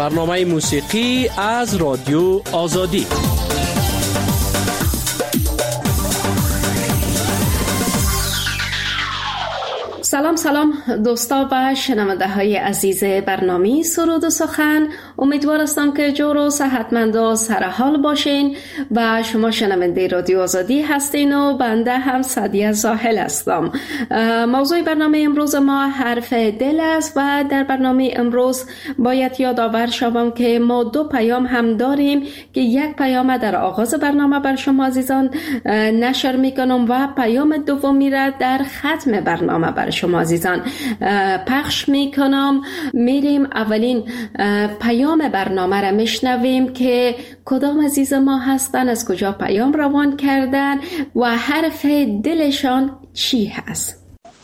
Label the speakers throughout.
Speaker 1: برنامه موسیقی از رادیو آزادی.
Speaker 2: سلام دوستا و شنونده های عزیز برنامه سرود و سخن. امیدوار هستم که جور و صحتمند و سرحال باشین و شما شنونده رادیو آزادی هستین و بنده هم سعدیه زاهل هستم. موضوع برنامه امروز ما حرف دل است و در برنامه امروز باید یادآور شوم که ما 2 پیام هم داریم که یک پیام در آغاز برنامه بر شما عزیزان نشر میکنم و پیام دومی را در ختم برنامه بر شما عزیزان پخش میکنم. میریم اولین پیام برنامه را میشنویم که کدام عزیز ما هستن، از کجا پیام روان کردن و حرف دلشان چی هست.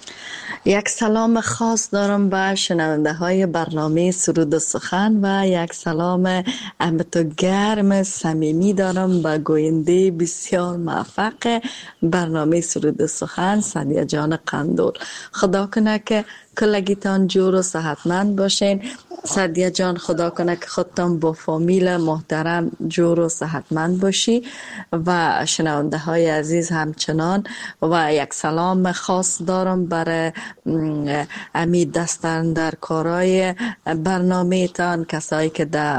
Speaker 3: یک سلام خاص دارم به شنونده های برنامه سرود و سخن و یک سلام امت و گرم صمیمی دارم به گوینده بسیار موفق برنامه سرود و سخن سعدیه جان قندول. خدا کنه که کلگیتان جور و صحتمند باشین. سعدیه جان خدا کنه که خودتان با فامیل محترم جور و صحتمند باشی و شنونده های عزیز همچنان. و یک سلام خاص دارم برای امید دستن در کارهای برنامه تان، کسایی که در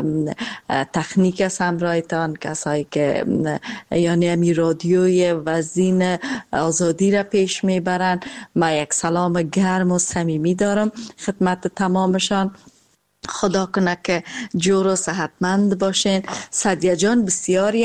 Speaker 3: تکنیک همراهتان، کسایی که یعنی امی رادیوی وزین آزادی را پیش میبرن. ما یک سلام گرم و صمیمی دارم خدمت تمامشان. خدا کنه که جور و صحتمند باشین. سعدیه جان بسیار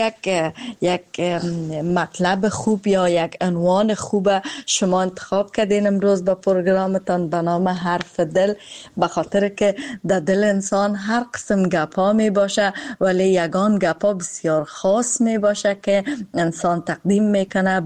Speaker 3: یک مطلب خوب یا یک عنوان خوب شما انتخاب کردین امروز با پروگرامتان به نام حرف دل، به خاطر که در دل انسان هر قسم گپا می باشه ولی یگان گپا بسیار خاص می باشه که انسان تقدیم میکنه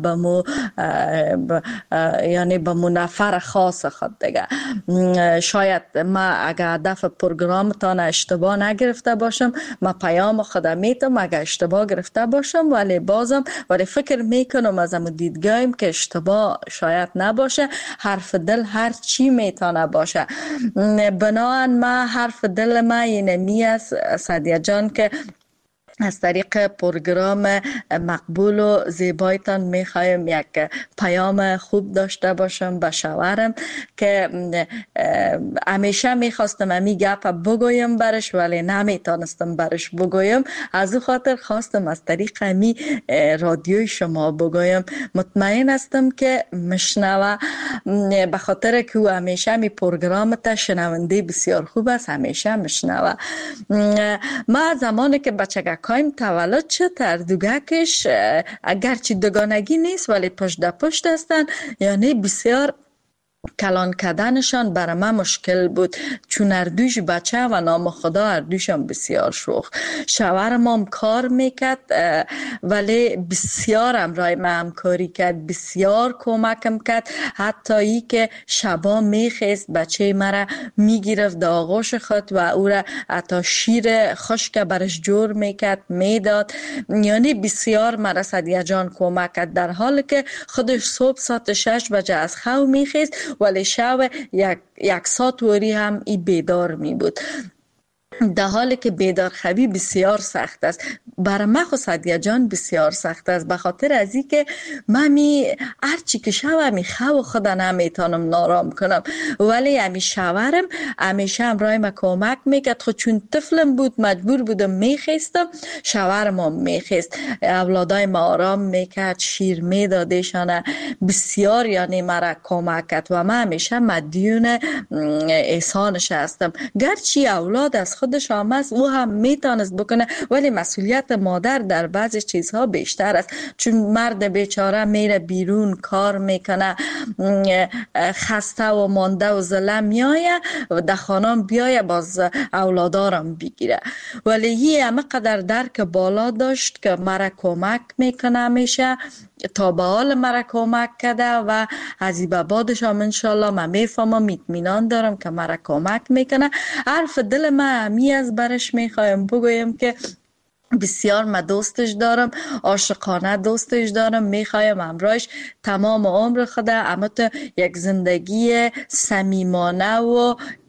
Speaker 3: یعنی به مو نفر خاص خود دیگه. شاید ما اگر هدف پروگرامتان اشتباه نگرفته باشم، ما پیام خودم میتم اگر اشتباه گرفته باشم، ولی فکر میکنم از امو دیدگاهیم که اشتباه شاید نباشه. حرف دل هر چی میتونه باشه. بنابراین ما حرف دل ما اینه می است سعدیه جان که از طریق پروگرام مقبول و زیبایتان میخوایم یک پیام خوب داشته باشم به شوهرم که همیشه میخواستم امی گپ بگویم برش ولی نمیتونستم برش بگویم. از او خاطر خواستم از طریق امی رادیوی شما بگویم. مطمئن هستم که مشنوه، به خاطر که او همیشه می پروگرام تا شنونده بسیار خوب است، همیشه مشنوه. ما زمانی که بچگک کایم تولد شد اردوگکش اگرچه دوگانگی نیست ولی پشت در پشت هستن، یعنی بسیار کلان کردنشان برای من مشکل بود چون اردوش بچه و نام خدا اردوشان بسیار شوخ. شوهرم هم کار میکرد ولی بسیار همراه من همکاری کرد، بسیار کمکم کرد. حتی ای که شبا میخیست بچه مرا میگرفت در آغوش خود و او را حتی شیر خشک برش جور میکرد میداد. یعنی بسیار مرا سعدیه جان کمک کرد، در حالی که خودش صبح ساعت 6 بجه از خواب میخیست ولی شب یک ساعت وری هم ای بیدار می بود، در حالی که بیدار خوابی بسیار سخت است. برای من خود سعدیه جان بسیار سخت است، به خاطر از این که من هرچی که شب می خواب خدا نمیتونم نارام کنم. ولی همی شوهرم همیشه همراه ما کمک میکرد. خود چون طفلم بود مجبور بودم میخیستم، شوهرم هم میخیست، اولادای ما آرام میکرد، شیر میدادشان، بسیار یعنی مرا کمک کرد و من همیشه مدیون احسانش هستم. گرچه اولاد از خودش آمد او هم میتونست بکنه ولی مسئولیت مادر در بعضی چیزها بیشتر است، چون مرد بیچاره میره بیرون کار میکنه، خسته و مانده و ظلم میایه و در خانه بیایه باز اولادارم بگیره. ولی هی همه قدر درک بالا داشت که مرا کمک میکنه، همیشه تا به حال مرا کمک کرده و از این به بعدش هم انشالله من میفهمم، اطمینان دارم که مرا کمک میکنه. حرف دل من همی از برش میخوایم بگویم که بسیار من دوستش دارم، عاشقانه دوستش دارم، میخوایم همراهش تمام عمر خود اما تو یک زندگی صمیمانه و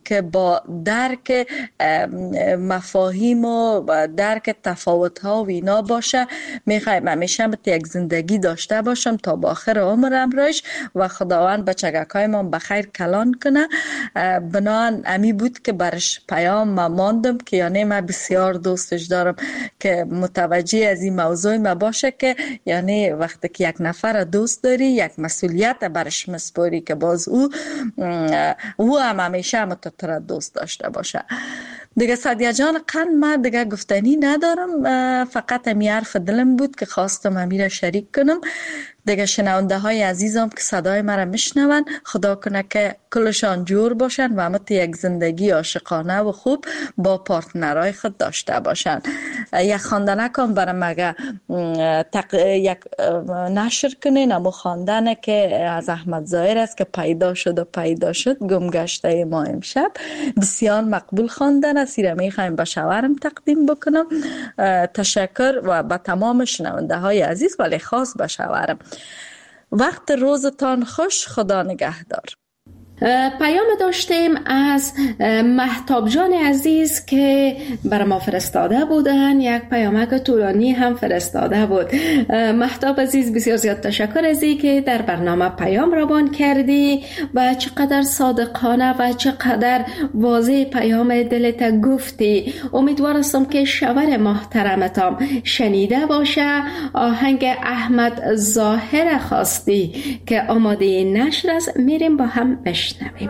Speaker 3: که با درک مفاهیم و درک تفاوت ها و اینا باشه. میخوایم همیشه یک زندگی داشته باشم تا با آخر عمرم رایش و خداوند بچگکای ما بخیر کلان کنه. بنان امی بود که برش پیام ما ماندم که یعنی من بسیار دوستش دارم که متوجه از این موضوع ما باشه که یعنی وقتی که یک نفر دوست داری یک مسئولیت برش مسپاری که باز او هم همیشه متطر دوست داشته باشه. دیگه سعدیه جان قند من دیگه گفتنی ندارم، فقط همی حرف دلم بود که خواستم همی را شریک کنم. دیگه شنونده های عزیزم که صدای مرا میشنون خدا کنه که کلشان جور باشن و همت یک زندگی عاشقانه و خوب با پارتنرهای خود داشته باشن. یک خواندنه کن برام اگه یک نشر کنین، امو خواندنه که از احمد ظاهر است که پیدا شد و پیدا شد گمگشته ما امشب. بسیار مقبول خواندن است، ایره میخوایم به شوهرم تقدیم بکنم. تشکر و به تمام شنونده های عزیز ولی خاص به شوهرم. وقت روزتان خوش، خدا نگهدار.
Speaker 2: پیام داشتیم از مهتاب جان عزیز که بر ما فرستاده بودن، یک پیامک طولانی هم فرستاده بود. مهتاب عزیز بسیار زیاد تشکر از این که در برنامه پیام روان کردی و چقدر صادقانه و چقدر واضح پیام دلت گفتی. امیدوارم که شوهر محترمتام شنیده باشه. آهنگ احمد ظاهر خواستی که آماده نشر است، میریم با هم بشنویم.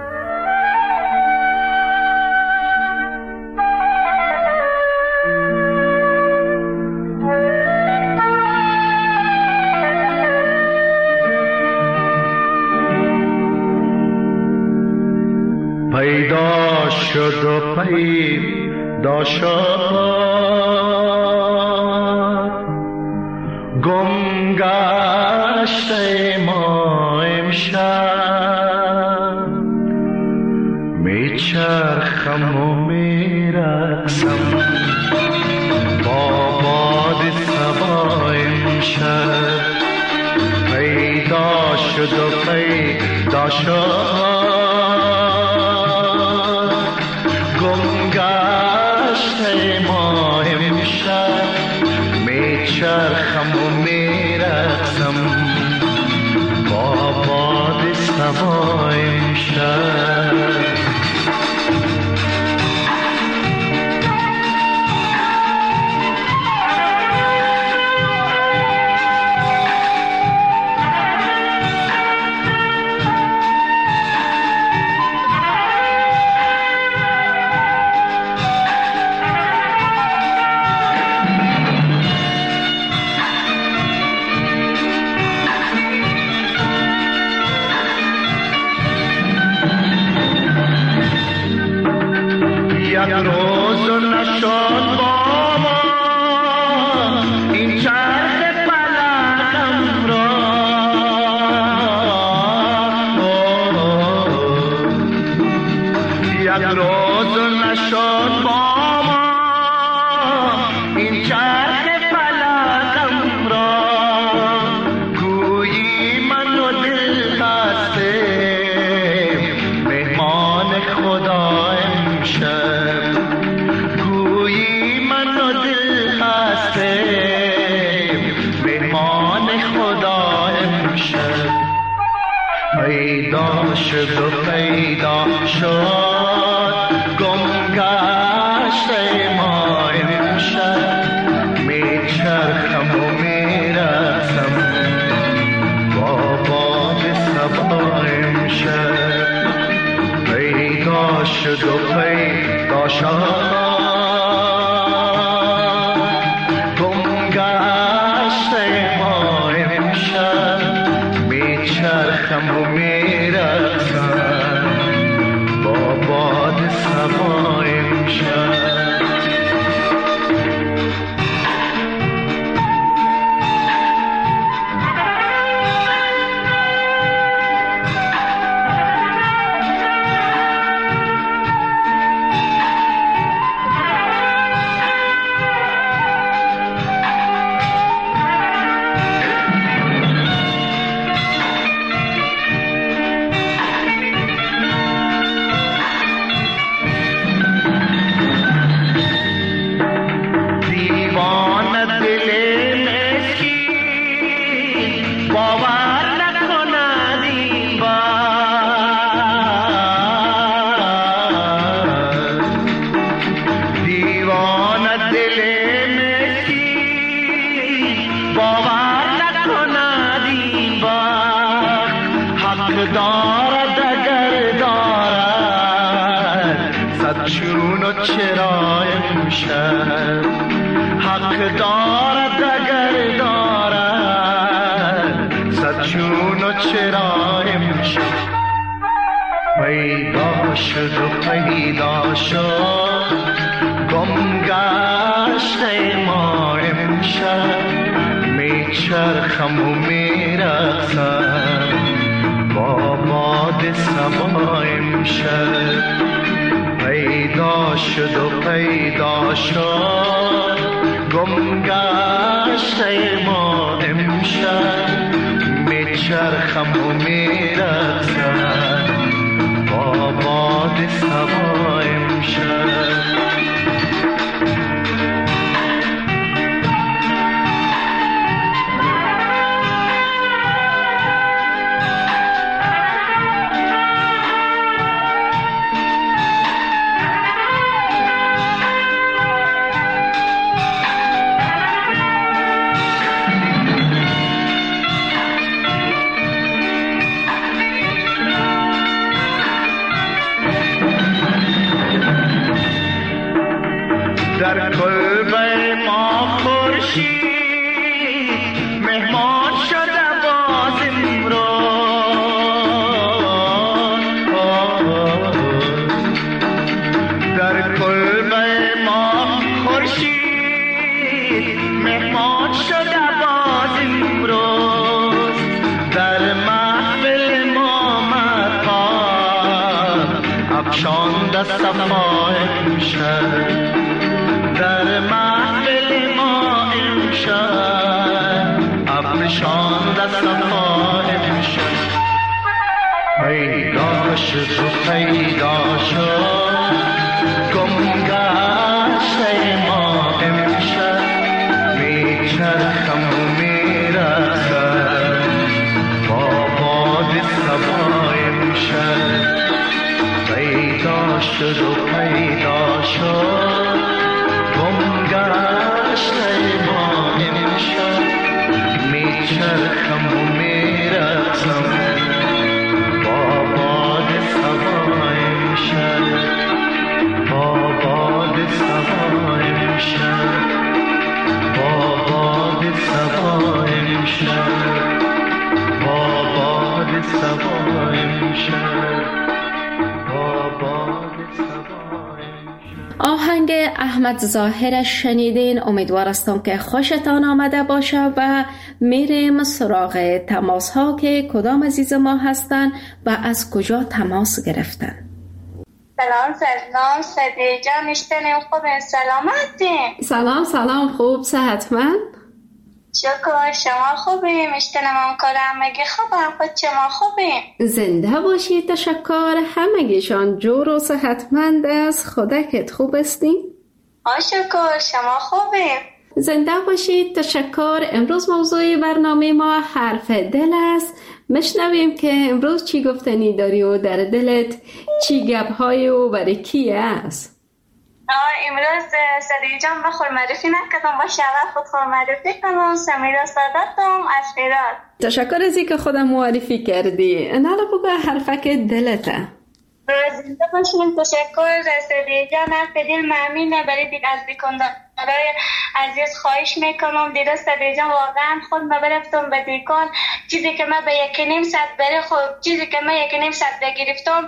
Speaker 4: پیدا شد و پیدا شد، گم گشته ما امشب، میچرخم و میرقصم با باد صبا امشب. پیدا شد و پیدا شد، گم گشته ما امشب، میچرخم و میرقصم با باد صبا امشب. یک روز نشد با ما این چرخ فلکم را، یک روز نشد با ما این چرخ فلکم را، گویی من و دل بسته مهمان خدا امشب، گویی من و دل هستیم مهمان خدا امشب. پیدا شد و پیدا شد، گم گشته ما امشب، میچرخم و میرقصم با باد صبا امشب. پیدا شد و پیدا شد، گم گشته ما امشب، میچرخم و میرقصم با باد صبا امشب. چرا امشب پیدا شد و پیدا شد گم گشته ما امشب میچرخم و میرقصم با باد صبا امشب پیدا شد و پیدا شد گم گشته ما امشب میچرخم و میرقصم با باد صبا امشب در کلبه ما خورشید مهمان شده باز امروز در کلبه ما خورشید مهمان شده باز امروز در محفل ما مقام افشانده صفا امشب در محفل ما امشب افشانده صفا امشب پیدا شد و پیدا شد گم گشته ما امشب میچرخم و میرقصم با باد صبا امشب پیدا شد و پیدا شد گم گشته ما امشب میچرخم و میرقصم با باد صبا امشب با باد صبا امشب با باد صبا امشب با باد صبا امشب با باد صبا
Speaker 2: آهنگ احمد ظاهر شنیدین. امیدوار هستم که خوشتان آمده باشه و میریم سراغ تماس ها که کدام عزیز ما هستن و از کجا تماس گرفتن.
Speaker 5: سلام صدیق جان، میشتنیم خوب سلامتی؟
Speaker 2: سلام خوب صحتمند؟
Speaker 5: شکر شما خوبی؟ میشتنم هم کار همگی خوبم، خود شما خوبی؟
Speaker 2: زنده باشید، تشکر. همگیشان جور و صحتمند از خودکت خوب استی؟
Speaker 5: شکر شما خوبی؟
Speaker 2: زنده باشید، تشکر. امروز موضوع برنامه ما حرف دل است. مشنویم که امروز چی گفتنی داری و در دلت چی گپ‌های و برای کی است؟
Speaker 5: امروز صدیق جان بخور معرفی نکردم، با شرف خود معرفی کنم. سمیرا سادتم از هرات.
Speaker 2: تشکر از اینکه خودم معرفی کردی. حالا بگو حرفک دلته.
Speaker 5: زنده باشیم. تشکر صدیق جان. حرف دل ممنونه برای دیگر از دیکندارای عزیز خواهش میکنم. دیده صدیق جان واقعا خود ما برفتم به دیکان، چیزی که من به 1.5 ساعت برای خود، چیزی که من 1.5 ساعت بگرفتم،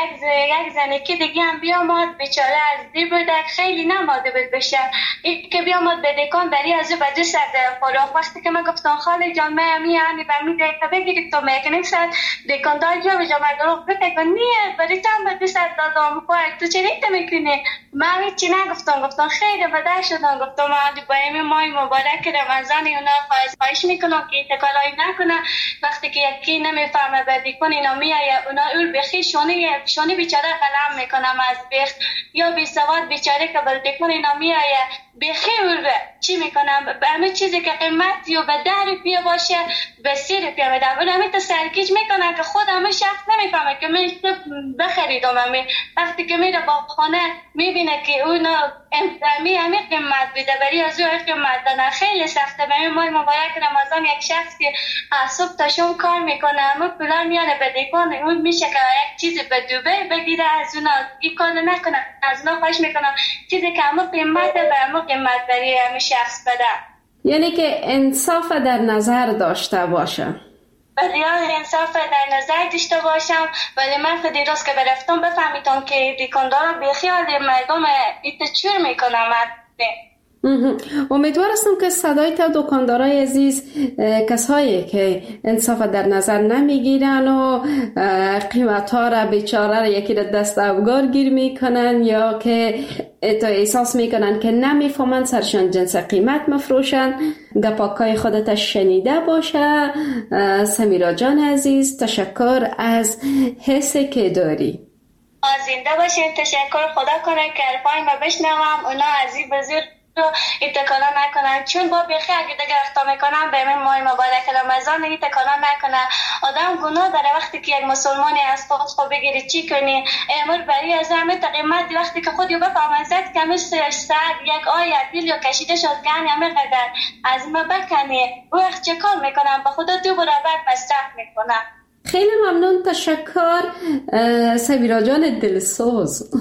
Speaker 5: یک زنی که دیگه هم بیامد بیچاره از دی بودک، خیلی نماده بود بشه این که بیامد به دیکان برای از به 2 ساعت فراغ. وقتی که من گفتم خاله جان من همی به می دیگه بگرفتم 1.5 ساعت دیکان دار جا بجا مردم بگه نیه برای چند به 2 ساعت دادم خواهد تو چه ریته میکنی؟ من هیچی نگفتم خیلی بدر شدم. گفتم با این ماه مبارک رمضان اونا خواهش میکنم که تکالایی نکنه. وقتی که یکی نمیفهمه بدی کن اینا میایه اونا اول بخی شونی بیچاره قلم میکنم از بخت یا بی سواد بیچاره که بدی کن اینا میایه بخی اول چی میکنم به همه چیزی که قیمتی و به 10 روپیه باشه به 30 روپیه بدم. ولی همه تا سرکیج میکنن که خود همه شخص نمیفهمه که من بخریدم. همه وقتی که میره با خانه میبینه که اونا همه قیمت بیده برای از او قیمت دادن. خیلی سخته. به این ماه مبارک رمضان یک شخص که صبح تا شام کار میکنه همه پولار میانه بده کنه اون میشه که یک چیزی به دوبه بگیره از اونا این کار نکنه. از اونا خواهش میکنم چیزی که همه قیمت به همه قیمت برای همه شخص بده.
Speaker 2: یعنی که انصاف در نظر داشته باشه.
Speaker 5: بدیان انصاف در نظر داشته باشم. ولی من خود دیروز که برفتم بفهمیدم که دکاندارا بیخیال مردم چور میکنم.
Speaker 2: امیدوار هستم که صدای تا دکاندارای عزیز، کسایی که انصاف در نظر نمیگیرن و قیمت ها را بیچاره را یکی را دست افگار گیر میکنن یا که احساس میکنن که نمیفهمن سرشان جنس قیمت مفروشن، گپاکای خودت شنیده باشه. سمیرا جان عزیز، تشکر از حسی که داری.
Speaker 5: زنده باشین. تشکر. خدا کنه که حرفای ما بشنوم، اونا از این بزرگ تکانا نکنن، چون با بیخی اگه دیگه اختا میکنن به این ماه مبارک رمضان دیگه تکانا نکنن. آدم گناه داره وقتی که یک مسلمانی از خود بگیری چی کنی امر بری از همه تقیمت وقتی که خودی بفهمن زد که همه ساعت یک آیت دیل یا کشیده شد که همه قدر از ما بکنی وقت چه کار میکنم به خدا دو برابر مصرف میکنم.
Speaker 2: خیلی ممنون. تشکر سمیرا جان دلسوز.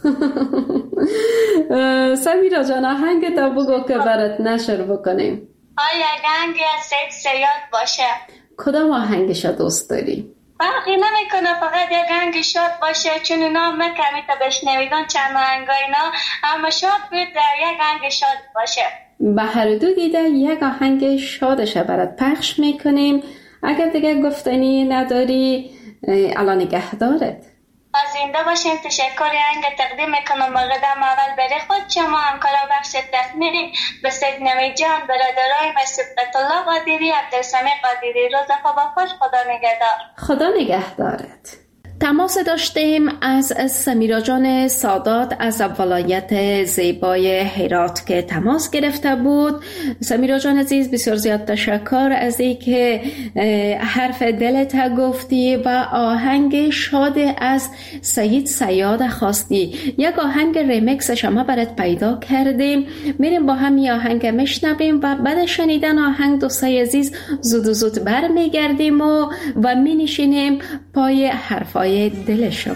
Speaker 2: سمیرا جان آهنگ تا بگو که برات نشر بکنیم.
Speaker 5: آیا آهنگ از سید سیاد باشه؟
Speaker 2: کدام آهنگش دوست داری؟
Speaker 5: فرقی نمیکنه، فقط یک آهنگ شاد باشه، چون اینا کمی تا بشنویدن چند آهنگا اینا اما شاد بود یک آهنگ شاد باشه.
Speaker 2: به هر دو دیده یک آهنگ شادش برات پخش میکنیم. اگر دیگه گفتنی نداری الان نگهدارت.
Speaker 5: زنده باشین. تشکر. آهنگ تقدیم میکنم قدم اول برای خود شما همکارا بخش تصمیمی به سید نوی جان، برادرای و سبقت الله قادری، عبدالسمیع قادری. روز خوش. خدا نگهدار.
Speaker 2: خدا نگهدارت. تماس داشتیم از سمیرا جان سادات از ولایت زیبای هرات که تماس گرفته بود. سمیرا جان عزیز، بسیار زیاد تشکر از اینکه حرف دلت گفتی و آهنگ شاد از سید سیاد خواستی. یک آهنگ ریمیکس شما برات پیدا کردیم، میریم با هم یه آهنگ میشنویم و بعد شنیدن آهنگ دوستای عزیز زود برمیگردیم و می نشینیم پای حرفای دل شما.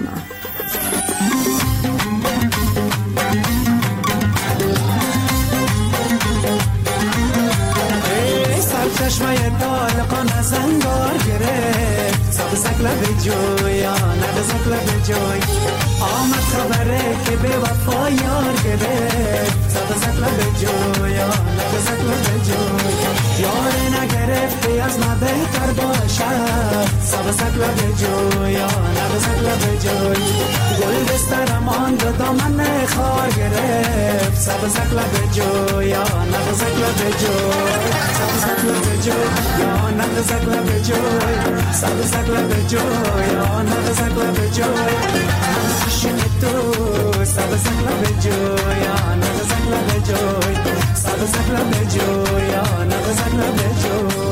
Speaker 6: سرچشمه طالقان از انگار گرفت، سبزک لب جویان نبزک لب جوی. آمد خبره که به وفا یار گرفت، سبزک لب جویان نبزک لب جوی. یار نگرفتی از ما بهتر باشد، سبزک لب جویان نبزک لب جوی. گل بستر ماند دامن خار گرفت، سبزک لب جویان نبزک لب جوی. سبزک لب جوی یا نبزک لب جوی، سبزک لب جوی یا نبزک لب جوی. عاشق تو سبزک لب جوی یا نبزک لب جوی، سبزک لب جوی یا نبزک لب جوی.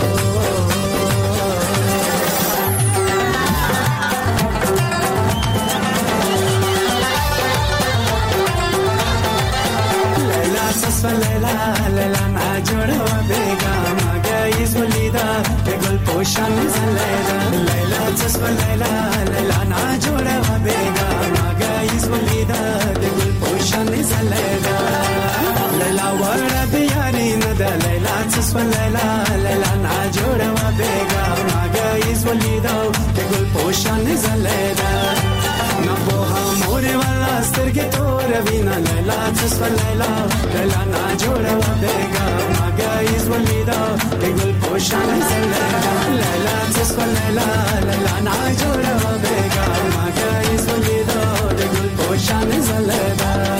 Speaker 6: لیلا نجوره و بگم اگه ولیدا به گل پوشان زلیدا. لیلا تصف لیلا نجوره و بگم اگه ولیدا به گل پوشان زلیدا. لیلا ور بیاری نده لیلا تصف لیلا نجوره و بگم اگه ولیدا به گل پوشان زلیدا. نبوها موری والا استرگی تو روینا لیلا تصف لیلا نجوره و بگم اگه ولیدا به گل پوشان زلیدا. لیلا تصف لیلا نجوره و بگم اگه ولیدا به گل پوشان زلیدا.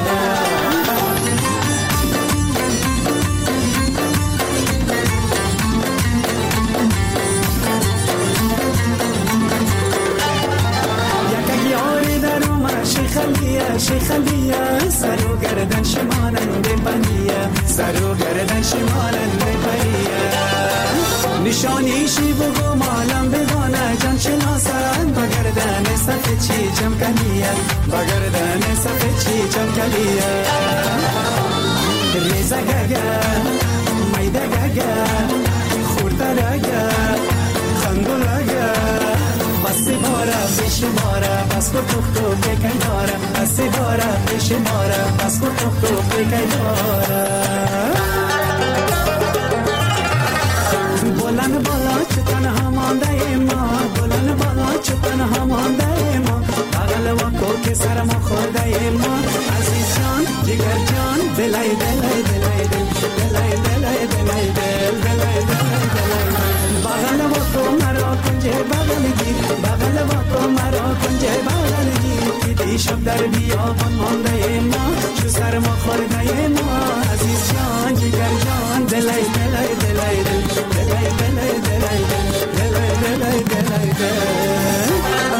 Speaker 6: شیخلیه سرو گردن شمالن بپریه، سرو گردن شمالن بپریه. نشانیشی بگو مالم بدانه جان شناسن با گردن صفه چی جم کلیه، با گردن صفه چی جم کلیه. ریزه گگه میده گگه خورده لگه خندولگه بسی باره پیش باره بس کو تو بکی داره. بسی باره پیش باره بس کو تو بکی داره. بلند بالا چه تنها مانده دلای دلای دلای دلای دلای دلای دلای بغل با تو مرا کنجه بغل گیر بغل با تو مرا کنجه بغل گیر دیدی شب در بیابان مانده ما چو سر ما خورده ما عزیز جان جگر جان دلای دلای دلای دلای دلای دلای دلای دلای دلای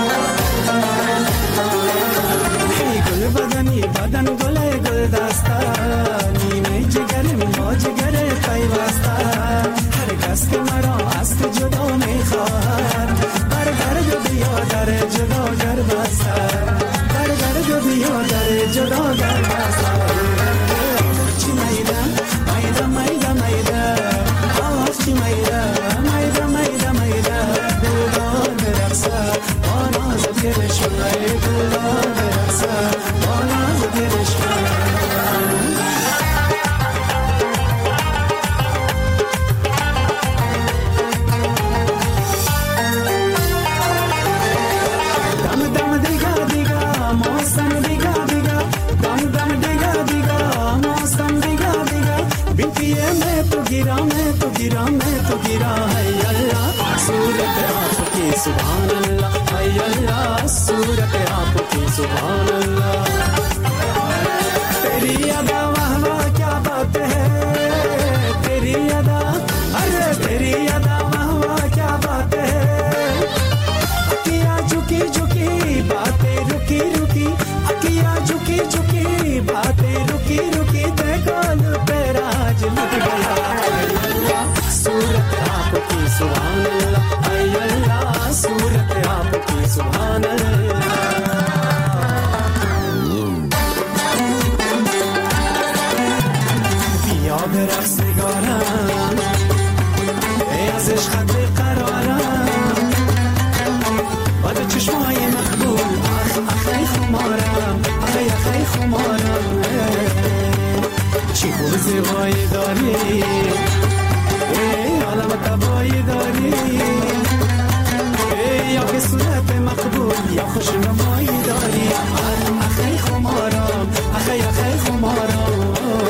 Speaker 6: گل بدنی بدن گل گل دستان نیمه جگرم با جگر پیوسته هر کس که مرا از تو جدا میخواهد برگرد بیا در جدا گر بسته برگرد بیا در جدا گر بسته چی میده میده میده میده آواز چی میده میده میده میده دلدار برقصه آناز گرش کنه دلدار برقصه آناز گرش کنه गिरा है अल्लाह सूरत आपकी सुभान अल्लाह है अल्लाह सूरत आपकी सुभान अल्लाह तेरी अदा वाह वाह क्या बात है तेरी अदा अरे तेरी अदा वाह वाह क्या बात है अकिया झुकी झुकी बातें रुकी रुकी अकिया झुकी झुकी बातें रुकी रुकी देखो तेरा आज लुट गया सूरत आपकी सुभान अल्लाह ऐ अल्लाह सूरत आपकी सुभान अल्लाह بیا به رقص نگارم ای از عشقت قرارم با دو چشمای مخبول اخی خمارم اخی خمارم چی خوب زیبایی داری عالم تبایی داری یا که صورت مقبول یا خوش نمایی داری اخی خمارم اخی خمارم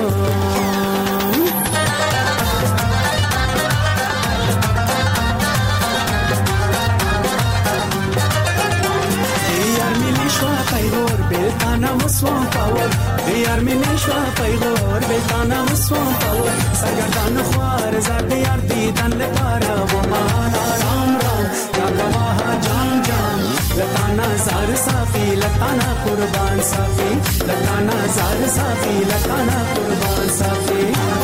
Speaker 6: پیغور بلتانا مسوان پاور دیار می نشوا پیغور بلتانا مسوان پاور سرگردان خوار زرد یار دیدن لپارا و مانا رام رام یا گواه جان جان لتانا زار صافی لتانا قربان صافی لتانا زار صافی لتانا قربان صافی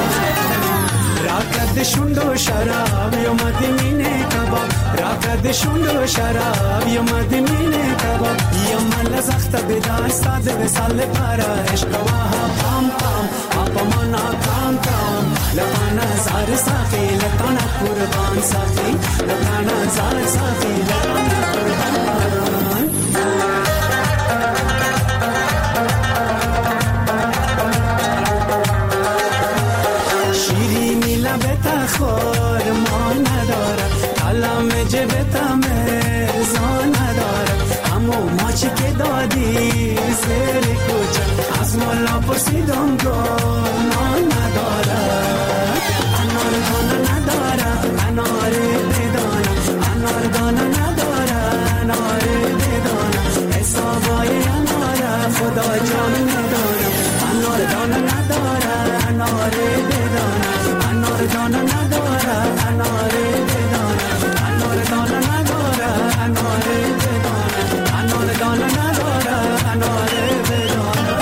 Speaker 6: راکد شندو شراب یا مدینه کباب راکد شندو شراب یا مدینه کباب یا مال زخت بدار استاد وسال پارا عشق واه پام پام اپ منا کام کام لبانا زار صافی لبانا قربان صافی لبانا زار صافی لبانا قربان شیرینی لبتا خور ما نداره کلام جبتا مرزا نداره اما ماچی که دادی زیر کوچه از مولا پرسیدم گنا نداره انار دانه نداره انار بدانه انار دانه نداره انار بدانه حسابای اناره خدا جان نداره انار دانه نداره انار بدانه انار دانه نداره انار بدانه انار دانه نداره انار بدانه انار دانه نداره انار بدانه.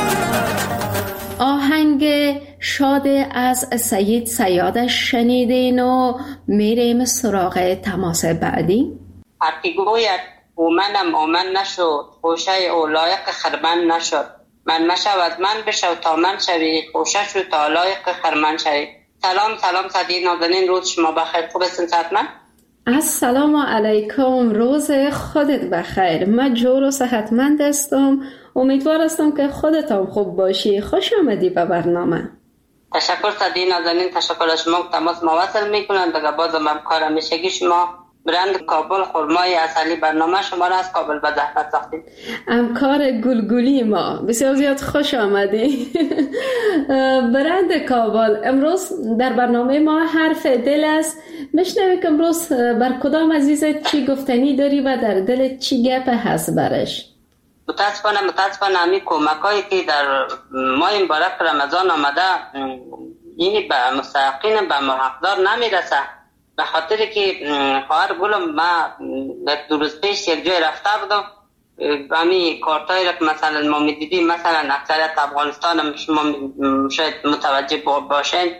Speaker 2: آهنگ شاد از سید سیادش شنیدین و میریم سراغ تماس بعدی.
Speaker 7: هرکی گوید اومنم اومن نشد خوشه او لایق خرمن نشد من مشود من بشو تا من شوی خوشه شو تا لایق خرمن شوی. سلام صدیق نازنین، روز شما بخیر. خوب هستین صحتمند؟
Speaker 2: السلام علیکم، روز خودت بخیر. من جور و صحتمند هستم. امیدوار هستم که خودت هم خوب باشی. خوش آمدی به برنامه.
Speaker 7: تشکر صدیق نازنین، تشکر از شما که تماس ما وصل میکنن. دیگه بازم همکار همیشگی شما برند کابل خرمای اصلی برنامه شما را از کابل به زحمت ساختیم.
Speaker 2: همکار گلگلی ما، بسیار زیاد خوش آمدی. برند کابل امروز در برنامه ما حرف دل است. میشنویم که امروز بر کدام عزیزت چی گفتنی داری و در دل چی گپ هست برش؟
Speaker 7: متاسفانه همین کمکایی که در ماه مبارک رمضان آمده اینی به مستحقین به محقدار نمیرسه، به خاطر که خواهر گلم ما دو روز پیش یک جای رفته بودم، همین کارتایی را که مثلا ما میدیدیم، مثلا اکثریت افغانستان شما شاید متوجه باشین،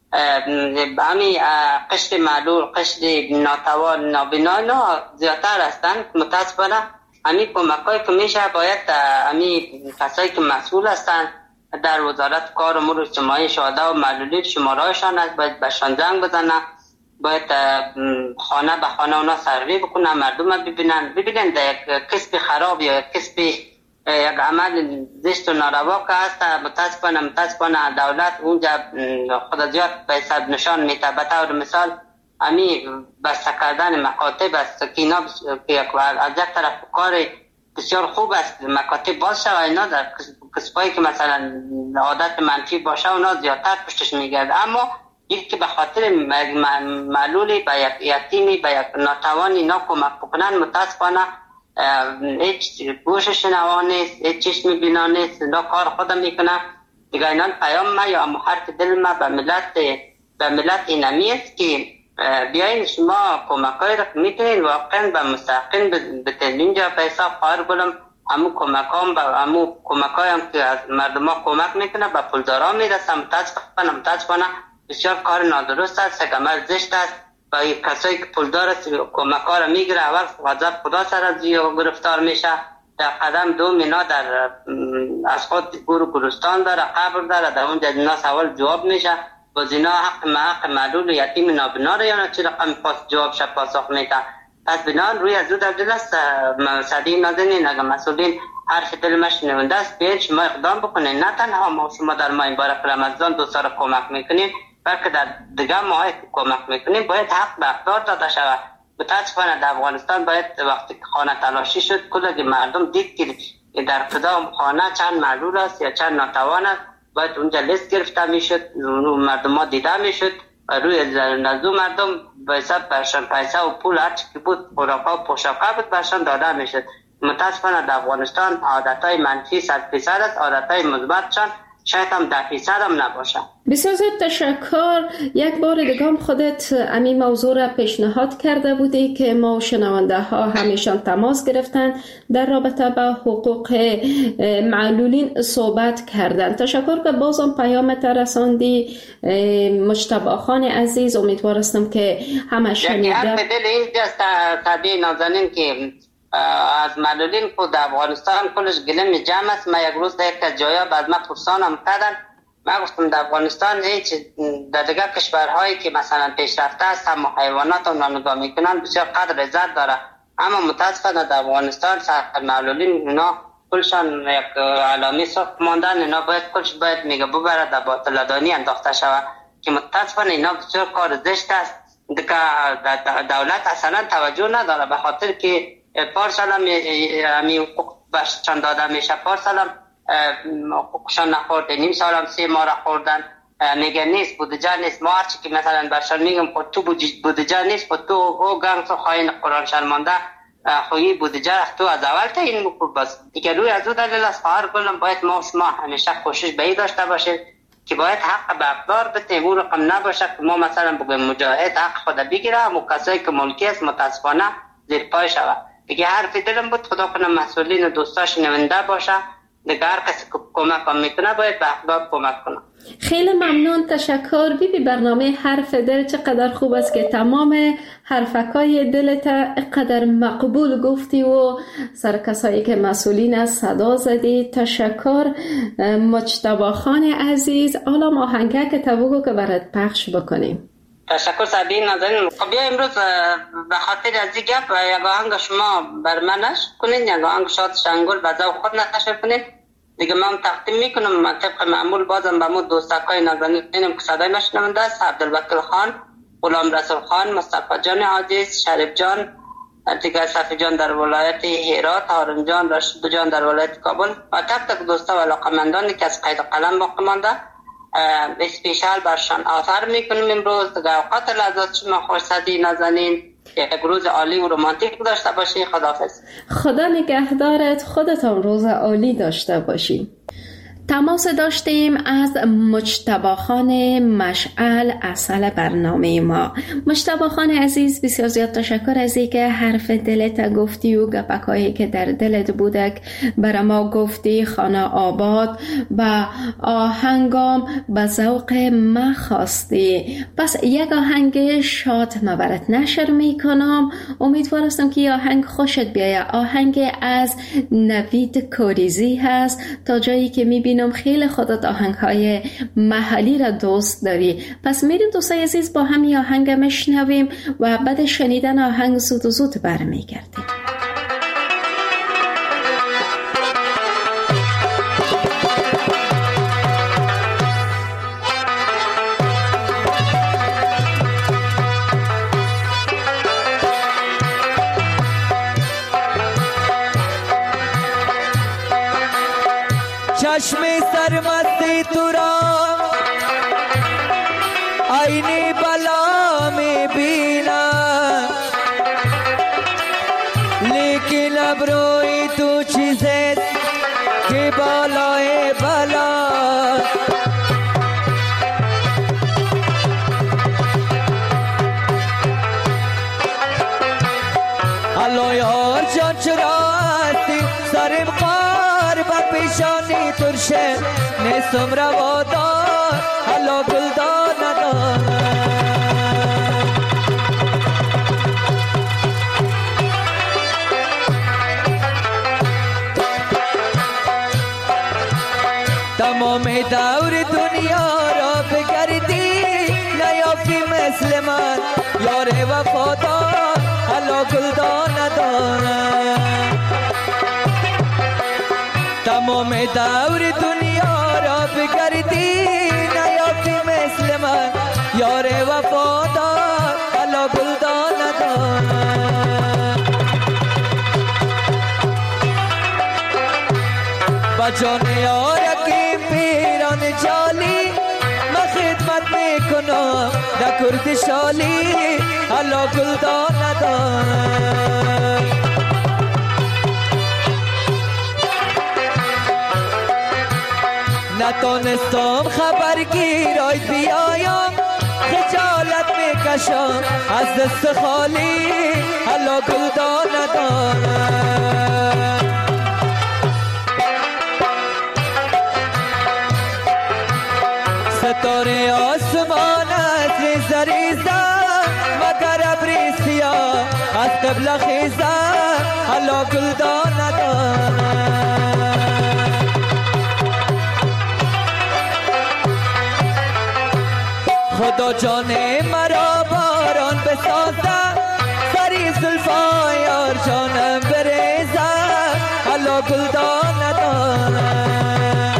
Speaker 7: همین قشت معلول، قشت ناتوان، نابینا اینا زیادتر هستند. متاسفانه همین کمکایی که میشه باید همین کسایی که مسئول هستند در وزارت کار امور اجتماعی شهدا و معلولین شماره‌شان است، باید بهشان زنگ بزنه، باید خانه به خانه اونا سروی بکنن، مردم ببینن در یک کسب خراب یا کسب یک عمل زشت و ناروا که هست. متاسفانه دولت اونجا خود زیاد به حساب نشان میده. به طور مثال همین بسته کردن مکاتب است که اینا از یک طرف کار بسیار خوب است، مکاتب باز شد، اینا در کسبایی که مثلا عادت منفی باشه اونا زیادتر پشتش میگرد. اما یک که به خاطر معلولی به یک یتیمی به یک ناتوانی اینا کمک بکنن، متاسفانه هیچ گوش شنوا نیست، هیچ چشم بینا نیست، اینا کار خودم میکنه دیگه. اینا پیام ما یا حرف دل ما به ملت اینمی است که بیاین شما کمکایی را میتونین واقعا به مستحقین بتین. اینجا به حساب خواهر گلم همون کمکایی هم که از مردم ها کمک میکنه به پولدارا میرسه. متاسفانه بسیار کار نادرست است، عمل زشت است. و کسایی که پولدار است کمک‌ها را میگیره، اول غضب خدا سر از گرفتار میشه، در قدم دوم اینا در از خود گورستان داره، قبر داره، در اونجا اینا سوال جواب میشه. باز اینا حق معلول و یتیم نابینا را یا چی رقم جواب شد پاسخ میده. پس بنان روی از دو در دل است صدی نازنین اگر مسئولین حرف دل ما شنونده است بیاین شما اقدام بکنین. نه تنها ما شما در ماه مبارک رمضان دوستان کمک میکنیم، بلکه در دیگر ماه کمک میکنیم. باید حق به اقدار داده شود. متاسفانه در افغانستان باید وقتی که خانه تلاشی شد کل مردم دید که در کدام خانه چند معلول است یا چند ناتوان است، باید اونجا لیست گرفته میشد، مردم ها دیده میشد و روی نزدو مردم به حساب برشان پیسه و پول هرچی که بود خوراکا و پوشاکا بود برشان داده میشد. متاسفانه در افغانستان عادتهای منفی 100% است، عادتهای مثبتشان شاید هم 10% هم نباشه.
Speaker 2: بسیار زیاد تشکر. یک بار دیگه هم خودت این موضوع را پیشنهاد کرده بودی که ما شنونده ها همیشان تماس گرفتن در رابطه با حقوق معلولین صحبت کردن. تشکر که بازم پیامت رساندی. مجتبی خان عزیز، امیدوار هستم که همه شنیده.
Speaker 7: حرف دل این دست طبیعی نازنین که از معلولین خود در افغانستان کلش گلم جمع است. من یک روز در یک از جایا بعد من پرسانم کردن، من گفتم در افغانستان هیچ در دیگر کشورهایی که مثلا پیشرفته است هم حیوانات را نگاه میکنن بسیار قدر عزت داره، اما متاسفانه در افغانستان معلولین اینا کلشان یک علامه سخت ماندن، اینا باید کلش باید میگه ببره در باطلدانی انداخته شود که متاسفانه اینا بسیار کار زشت است. دیگه دولت اصلا توجه نداره، به خاطر که پارسال هم حقوق بششان داده میشه، پارسال هم حقوقشان نخورده، نیم سال هم 3 ماه را خوردن. میگه نیست بودجه نیست. ما هرچی که مثلا برشان میگم خود تو بودجه نیست، خود تو او گنگ تو خواهین قرآن شرمانده خویی بودجه تو از اول تا این مکروب بس دیگه. روی از او دلیل از خواهر گلم باید ما همیشه کوشش به این داشته باشید که باید حق به اقدار بتیم. او رقم نباشه که ما مثلا بگویم مجاهد حق خود بگیره و کسایی که ملکی است متاسفانه زیر پای شود. دیگه حرف دلم بود خدا کنه مسئولین و دوستاش نونده باشه، دیگه هر کسی که کمک هم میکنه باید به اقدار کمک کنه.
Speaker 2: خیلی ممنون، تشکر. بیبی برنامه حرف دل چقدر خوب است که تمام حرفکای دلت اقدر مقبول گفتی و سر کسایی که مسئولین از صدا زدی. تشکر مجتبی خان عزیز. حالا ما آهنگک تبوگو که برات پخش بکنیم.
Speaker 7: تشکر سعدی نازنین. خب بیا امروز به خاطر از این گپ یک آهنگ شما بر منش کنین، یک آهنگ شاد شنگول به ذوق خود نشر کنین دیگه. من تقدیم میکنم طبق معمول بازم به مو دوستکای نازنینم که صدای مشنونده است، عبدالوکیل خان غلام رسول خان، مصطفی جان عزیز، شریف جان، دیگر صفی جان در ولایت هرات، هارون جان، رشید جان در ولایت کابل و تک تک دوستا و علاقمندانی که از قید قلم باقی مانده اسپیشال برشان آثار میکنیم. امروز دیگر اوقات لحظات شما خوشصدی نزنین، یک روز عالی و رومانتیک داشته باشین. خداحافظ.
Speaker 2: خدا نگهدارت، خودتان روز عالی داشته باشین. تماس داشتیم از مجتبی خان مشعل اصل برنامه ما. مجتبی خان عزیز، بسیار زیاد تشکر از اینکه حرف دلت گفتی و گپکایی که در دلت بودک برای ما گفتی. خانه آباد و آهنگام به ذوق ما خواستی. پس یک آهنگ شاد مبرت نشر میکنم. امیدوارستم که آهنگ خوشت بیایه. آهنگ از نوید کوریزی هست. تا جایی که میبینم خیلی خودت آهنگ‌های محلی را دوست داری. پس میریم دوستای عزیز با هم یه آهنگ میشنویم و بعد شنیدن آهنگ زود و زود برمیگردیم.
Speaker 8: چشم سرمستی تو را عین بلا می بینم، لیکن ابروی تو چیزست که بالای بلا. الو یار جان چرا هستی سرم قار با پیشانی ترشه نیستم روادار. الو گلدان ندارم تمام دور دنیا را بگردی نیافی مثل من یار وفادار. الو گلدان ندارم تمام دور دنیا را بگردی نیافی مثل من یار وفادار. الو گلدان ندارم با جان یارکی پیران جالی من خدمت میکنم در کرد شالی. الو گلدان ندارم نتونستم خبرگیرای بیایم خجالت میکشم از دست خالی. الو گلدان ندارم ستاره آسمان از ریزه ریزه مگر ابری سیاه از قبله خیزه. الو گلدان ندارم خدا جان مرا باران بسازه سری زلفای یار جانم بریزه. الو گلدان ندارم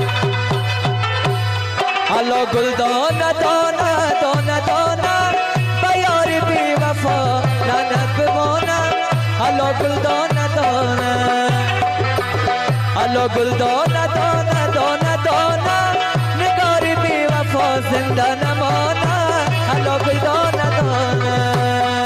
Speaker 8: الو گلدان ندانه دانه دانه به یار بی وفا لعنت بمانم. الو گلدان ندانه الو گلدان ندانه دانه دانه نگار بی وفا زنده نمانه. الو گلدان ندانه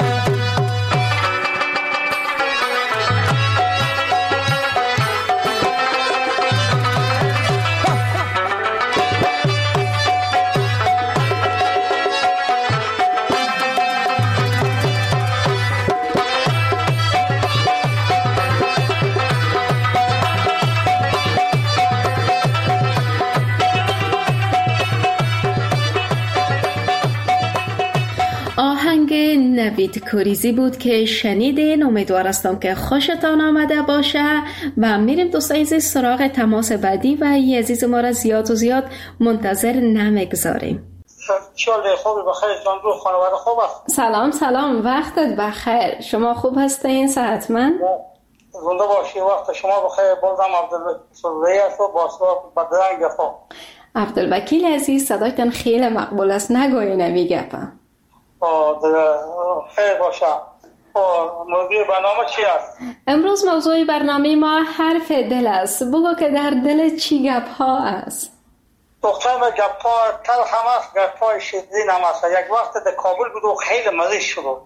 Speaker 2: نوید کوریزی بود که شنیدین. امیدوارستم که خوشتان آمده باشه و میریم دوستای عزیز سراغ تماس بعدی و ای عزیز ما را زیاد و زیاد منتظر نمیگذاریم.
Speaker 9: چاله خوبی بخیر جان رو خانواده خوب است؟
Speaker 2: سلام وقتت بخیر. شما خوب هستین؟ صحتمند؟
Speaker 9: زنده باشی. وقت شما بخیر. بازم عبدالوکیل است و با بدرنگ گفا.
Speaker 2: عبدالوکیل عزیز صدایتان خیلی مقبول است، نگوی نمی گپم.
Speaker 9: خیر باشه. موضوع برنامه چی است؟
Speaker 2: امروز موضوع برنامه ما حرف دل است. بگو که در دل چی گپ ها است؟
Speaker 9: دختر گپ ها تلخ هم است، گپ های شیرین هم است. یک وقت در کابل بود و خیلی مریض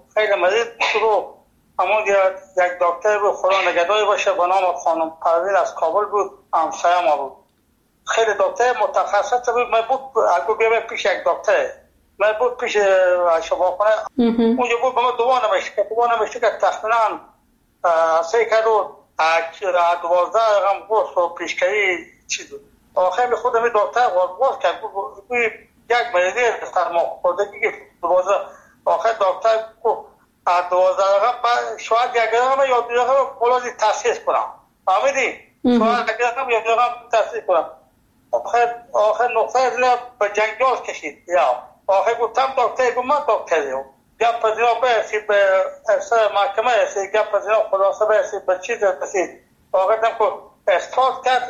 Speaker 9: شد. همون یک دکتر بود، خدا نگهدار باشه، به نام خانم پروین از کابل بود، همسایه ما بود. خیلی دکتر متخصص بود. من بود اگه بیام پیش یک دکتر، من بود پیش شفاخانه، اونجا بود به من دوا نمیشه که تخمینا 3 کیلو 12 غم گوشت و پیشکری چیز بود. آخر خودم دکتر واس کرد، یک مریضی سرما خوردگی که 12. آخر دکتر گفت 12 غم شاید یک غم یا 2 غم فلازی تاسیس کنم. فهمیدی؟ شاید یک غم یا 2 غم تاسیس کنم. آخر نقطه از به جنگال کشید. آخر گفتم دکتر، گفت من دکتریم. گپ از اینا برسید به محکمه رسید، گپ از اینا خلاصه برسید به چیز رسید. آخر دم که استاد کرد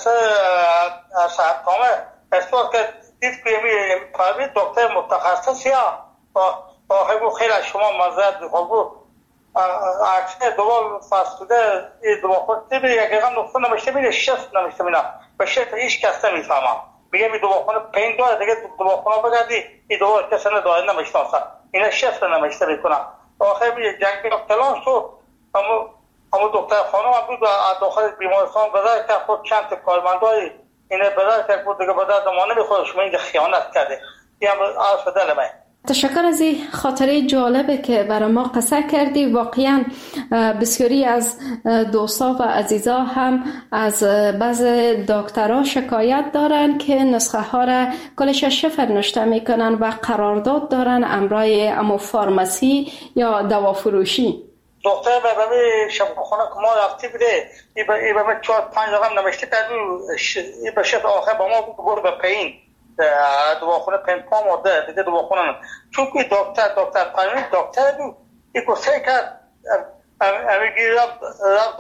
Speaker 9: از صحتنامه استاد کرد، دید که پروین دکتر متخصصی ها. آخر گفت خیلی شما مزرد بخواه اکسه دوال فاسده دوا خود تیبی یک رقم نقطه نمشته بینه 6 نمشته بینه به شرط هیچ کس نمیفهمم. بگه می دواخونه پین داره دیگه دواخونه بگردی این دوا کسی نداره نمیشناسه، اینه 6 نمشته بکنم. آخر می جنگی اختلان شد. همون دکتر خانم هم بود داخل بیمارستان بدر که خود چند کارمندایی اینه بدر که خود دیگه بدر دمانه بخواد شما اینجا خیانت کرده. این هم عرض دل من.
Speaker 2: تشکر از این خاطره جالبه که برای ما قصه کردی. واقعا بسیاری از دوستا و عزیزا هم از بعض دکترها شکایت دارن که نسخه ها را کلش شفر نوشته میکنن و قرارداد دارن امرای امو فارماسی یا دوا فروشی.
Speaker 9: دکتر به شفاخانه که ما رفتی بده این به من 4-5 رقم نوشته کرد، این به شفت آخر با ما بود به پین دواخونه پنپام آده دیگه دواخونه چون که دکتر پروین دکتر بود این گسته کرد امیگی رفت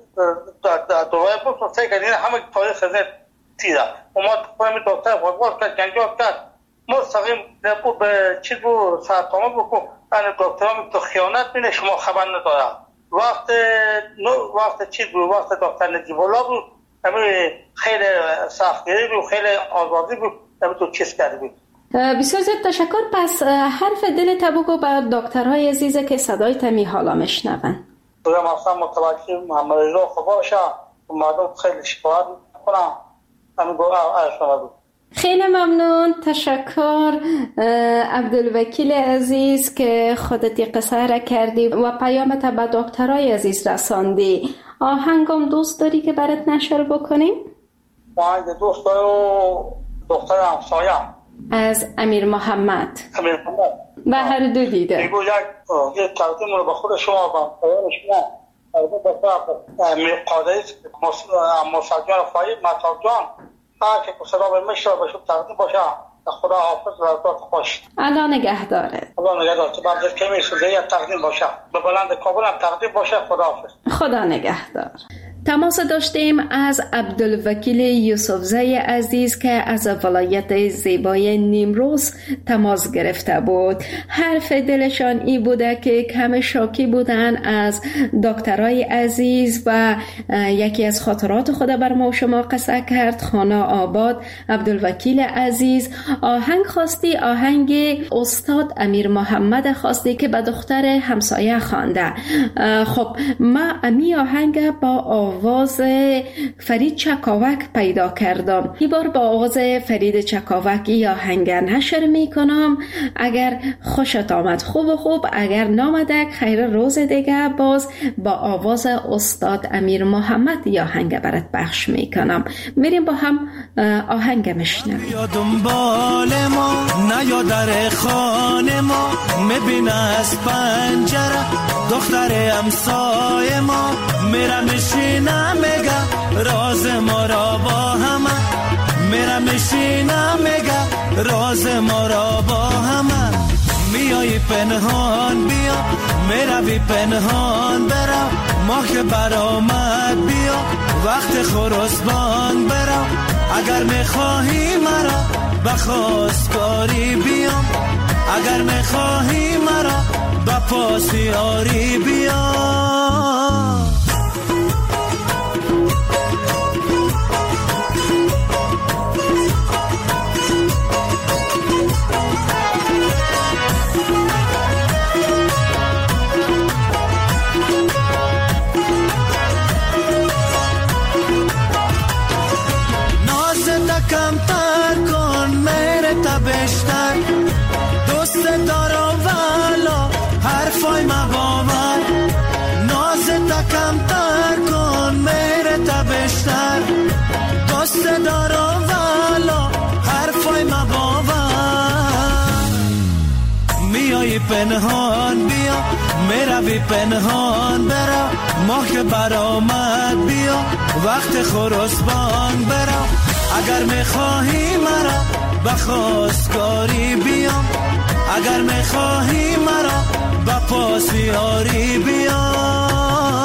Speaker 9: دوای بود گسته کرد این همه تاریخ خزنه تیره اومد پروین دکتر وارد کرد جنجال کرد مستقیم بود به چیز بود سرطامه بکن این دکتر هم تو خیانت بینه شما خبر نداره. وقت چیز بود وقت دکتر نجیب الله بود خیلی سختگیری بود خیلی آزادی بود تو چیز کرده بود.
Speaker 2: بسیار زیاد تشکر. پس حرف دل تبوگو با دکترهای عزیزه که صدای تمی حالا مشنون.
Speaker 9: بگم اصلا متوجه محمد رضا خوب باشه مردم خیلی شکایت کنم همین گوه عرض بود.
Speaker 2: خیلی ممنون. تشکر عبدالوکیل عزیز که خودتی قصه را کردی و پیامت به دکترهای عزیز رساندی. آهنگم دوست داری که برات نشر بکنیم؟
Speaker 9: آهنگ دوست داری دختر همسایه
Speaker 2: از امیر محمد به هر دو دیده
Speaker 9: میگو یک تقدیم رو به خود شما با پایان شما امیر قادری موسیقیان فایب مطاب جان هر که صدا به مشت رو بشون تقدیم باشه. خدا حافظ و رضا خوش.
Speaker 2: الله نگهداره.
Speaker 9: الله نگهداره. تو بعد که میسوزه یک تقدیم باشه به بلند کابل هم تقدیم باشه. خدا حافظ.
Speaker 2: خدا نگهدار. تماس داشتیم از عبدالوکیل یوسفزی عزیز که از ولایت زیبای نیمروز تماس گرفته بود. حرف دلشان این بوده که کم شاکی بودن از دکترای عزیز و یکی از خاطرات خود بر ما و شما قصه کرد. خانه آباد عبدالوکیل عزیز آهنگ خواستی، آهنگ استاد امیر محمد خواستی که به دختر همسایه خوانده. خب ما امی آهنگ با آواز فرید چکاوک پیدا کردم. این بار با آواز فرید چکاوک یا آهنگ نشر می کنم. اگر خوشت آمد خوب، اگر نامدک خیر روز دیگه باز با آواز استاد امیر محمد یا آهنگ برات پخش می کنم. میریم با هم آهنگ میشنویم.
Speaker 6: یا دنبال ما نه یا در خانه ما میبینه از پنجره دختر همسایه ما میرم میشینم میگه راز ما را با همه میرم میشینم میگه راز ما را با همه میای پنهان بیا میروی پنهان برم ما که برآمد بیا وقت خرسبان برم اگر میخواهی مرا بخواستگاری بیام اگر میخواهی مرا به پاس یاری بیا. کمتر کن میرتا بیشتر، دوست دارم والا حرفای ما باور. نازتا کمتر کن میرتا بیشتر، دوست دارم والا حرفای ما باور. میای پنهان بیا، میروی پنهان برا، ماه که برآمد بیا، وقت خرسبان برا. اگر میخواهی مرا به خواستگاری بیام، اگر میخواهی مرا به پاس یاری بیام.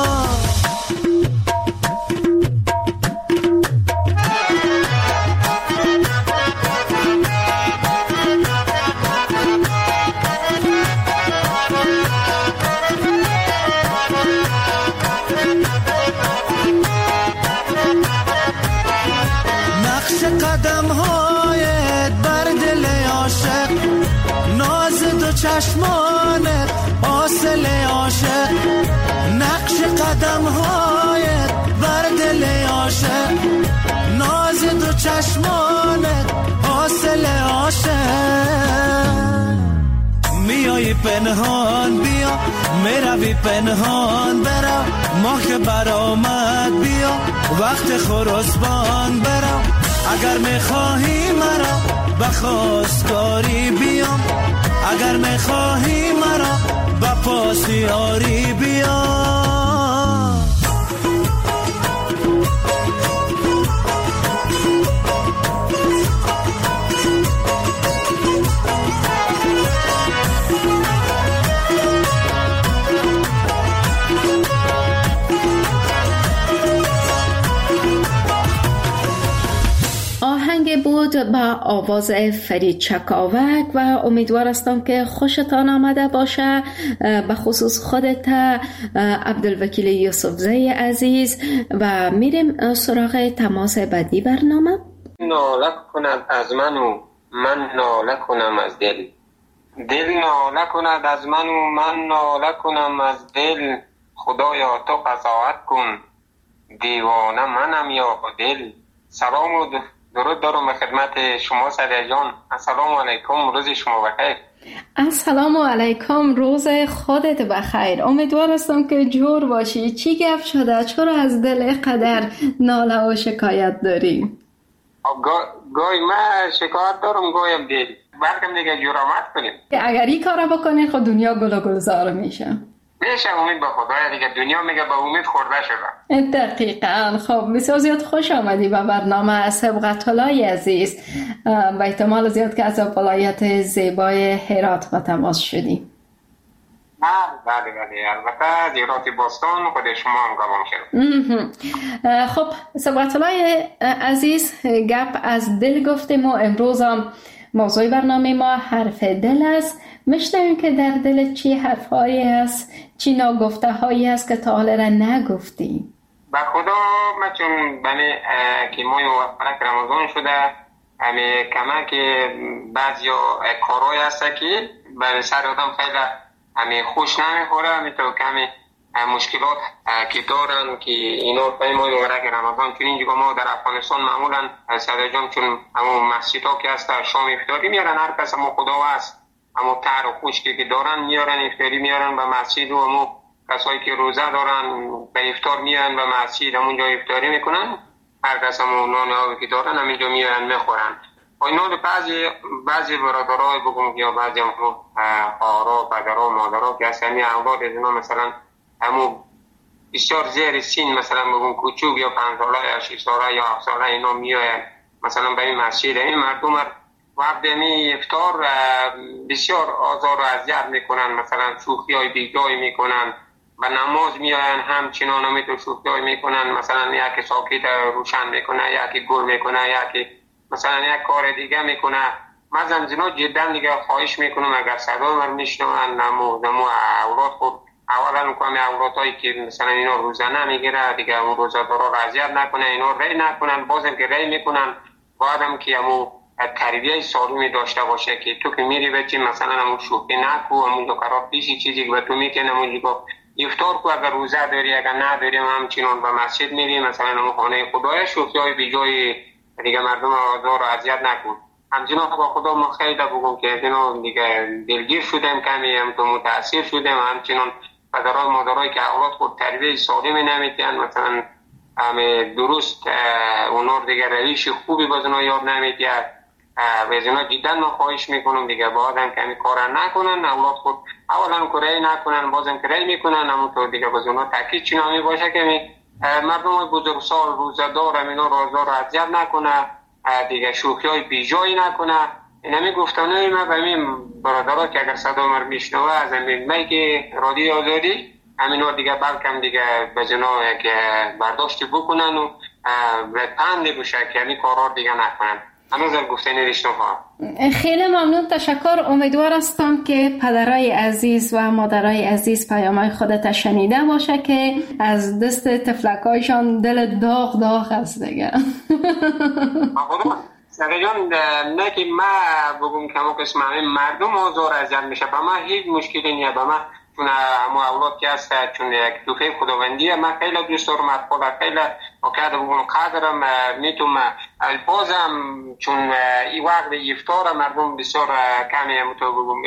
Speaker 6: قدم هایت بر دل عاشق، ناز دو چشمانت حاصل عاشق. نقش قدم هایت بر دل عاشق، ناز دو چشمانت حاصل عاشق. میای پنهان بیا، میروی پنهان برا، ماه که برآمد بیا، وقت خرسبان برا. اگر میخواهی مرا به خواستگاری بیام، اگر میخواهی مرا به پاس یاری بیام.
Speaker 2: آهنگ بود با آواز فرید چکاوک و امیدوار هستم که خوشتان آمده باشه. به خصوص خودت عبدالوکیل یوسفزی عزیز. و میریم سراغ تماس بعدی برنامه.
Speaker 10: ناله کند از من و من ناله کنم از دل، دل ناله کند از من و من ناله کنم از دل. خدایا تو قضاوت کن، دیوانه منم یا دل. سلام و درود دارم خدمت شما سعدیه جان. السلام علیکم، روز شما بخیر.
Speaker 2: السلام علیکم، روز خودت بخیر. امیدوار هستم که جور باشی. چی گفت شده؟ چرا از دل قدر ناله و شکایت داری؟
Speaker 10: گاهی من شکایت دارم، گاهیم دل. بلکم دیگه جرامت کنیم.
Speaker 2: اگر این کار بکنین خود دنیا گل و گلزار میشه.
Speaker 10: میشه امید به خدای دیگه. دنیا میگه به امید خورده شده.
Speaker 2: دقیقاً. خب بسیار زیاد خوش آمدی به برنامه سبقت‌الله عزیز. به احتمال زیاد که از ولایت زیبای هرات با تماس شدی.
Speaker 10: بله البته زیراتی باستان خود شما هم گمان شد.
Speaker 2: خب سبقت‌الله عزیز، گپ از دل گفتیم و امروز هم موضوع برنامه ما حرف دل است. میشنویم که در دل چی حرف‌هایی هست، چی ناگفته هایی هست که تا حالا را نگفتی؟
Speaker 10: با خدا من چون بنی که ماه مبارک رمضان شده، همه کمه که بعضی کارهای هست که برای سر آدم خیلی همه خوش نمیخوره، همینطور که همه مشکلات که دارن که اینا به ماه مبارک رمضان. چون اینجا ما در افغانستان معمولا سعدیه جان چون همون مسجد ها که هست شام افطاری میارن، هر کس همون خدا هست همون تر و خشکی که دارن میارن افطاری میارن به مسجد و همون کسایی که روزه دارن به افطار میارن به مسجد همونجا افطاری میکنن. هر کس همون نان آبی که دارن همینجا میارن میخورن. و اینا بعضی برادرای بگم یا بعضی هم خواهرها پدرها مادرها که هستن اولاد از اینا مثلا همون بسیار زیر سین مثلا بگم کوچوک یا 5 ساله یا 6 ساله یا 7 ساله اینا میاین مثلا به این مسجد. این مردم وقت می افطار بسیار آزار و اذیت میکنن، مثلا شوخی های بیجای میکنن، به نماز میاین همچنان همیتو شوخی های میکنن، مثلا یکی ساکت روشن میکنه، یکی گل میکنه، یکی مثلا یک کار دیگه میکنه. من زمزینا جدا دیگه خواهش میکنم اگر صدای من میشنون نمو اولاد خود اولا کنم اولادهایی که مثلا اینا روزانه میگیره دیگه اون روزادارا را اذیت نکنه، اینا ری نکنن، بازم که ری میکنن بعدم که همون تربیه سالمی داشته باشه که تو که میری بچی مثلا همون شوخی نکو، همون دکارات پیشی چیزی که به تو میکنه همون جگاه افطار کو، اگر روزه داری اگر نداری همچنان به مسجد میری مثلا همون خانه خدای شوخی های بی جای دیگه مردم آزار و اذیت نکن. همچنان با خدا ما خیلی بگم که اینا دیگه دلگیر شدیم، کمی هم تو متاثر شدیم، همچنان پدرای مادرای که اولاد خود تربیه سالمی نمیتین مثلا درست اونا دیگه روش خوبی باز اونا یاد نمیتین و از اینا جدا من خواهش میکنم دیگه بعدم کمی کار نکنن، اولاد خود اولا کاری نکنن بازم کاری میکنن، همونطور دیگه باز اونا تاکید چنامی باشه که مردم بزرگسال روزدار اینا رازدار رو اذیت نکنه، دیگه شوخی های بیجایی نکنه. این همی گفتانه من به این برادرها که اگر صدا مر میشنوه از این که رادیو آزادی همین دیگه بلکم دیگه به جنا که برداشت بکنن و به پند بشه که همین کارها دیگه نکنن. هنوز گفتنی ریشنوها.
Speaker 2: خیلی ممنون، تشکر. امیدوار هستم که پدرای عزیز و مادرای عزیز پیامای خودت شنیده باشه که از دست تفلکایشان دل داغ است دیگه.
Speaker 10: سرجان نه که ما بگم که همون قسم مردم آزار اذیت میشه، با ما هیچ مشکلی نیست، با ما چون همون اولاد که هست چون یک توفیق خداوندیه من خیلی دوست دارم اطفال خیلی اکاد بگم قدرم میتونم بازم چون این وقت افطار مردم بسیار کمی همونطور بگم